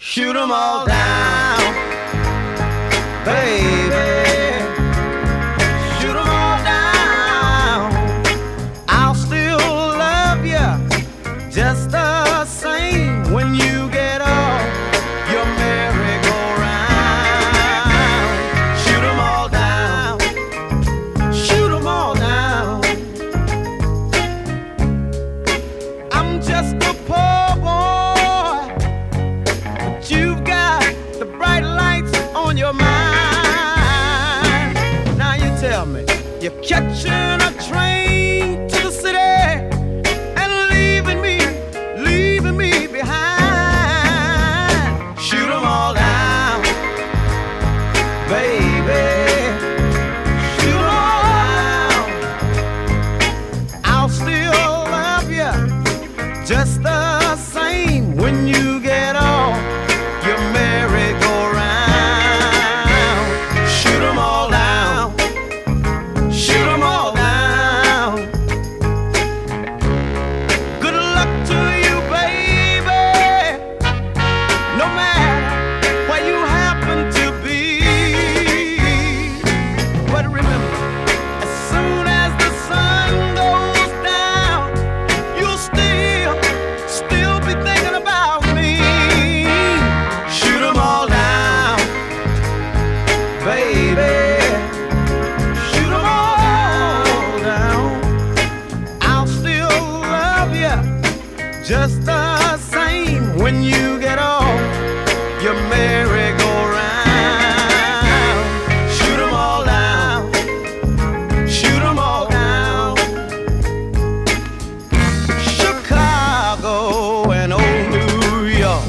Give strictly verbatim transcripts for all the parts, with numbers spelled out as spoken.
shoot 'em all down, baby, shoot 'em all down. I'll still love you just the same when you get off your merry-go-round. Shoot 'em all down, shoot 'em all down. I'm just a poor boy, but you've got the bright lights on your mind. Now you tell me, you're catching a train to the city and leaving me, leaving me behind. Shoot 'em all down, baby, shoot 'em all down. I'll still love you just the same when you get off your merry-go-round. Shoot 'em all down, shoot 'em all down. Good luck to you, baby, no matter where you happen to be. But remember, as soon as the sun goes down, you'll still, still be thinking about me. Shoot 'em all down, baby, shoot 'em all down. I'll still love you just the same when you get off your merry-go-round. Shoot 'em all down, shoot 'em all down. Chicago and old New York.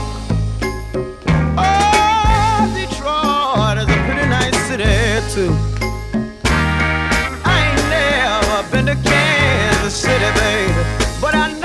Oh, Detroit is a pretty nice city too. I ain't never been to Kansas City, baby, but I know